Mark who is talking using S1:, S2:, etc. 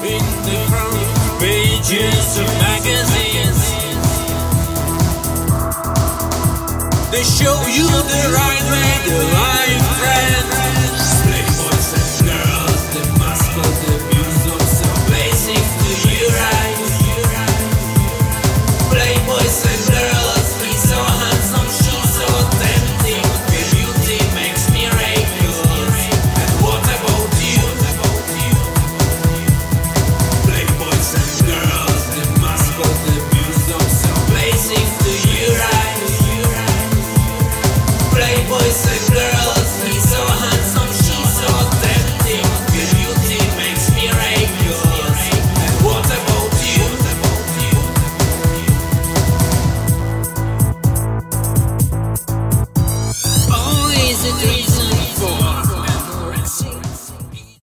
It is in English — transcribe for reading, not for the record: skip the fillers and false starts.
S1: in the front pages of magazines. They show you the right way, the life trend.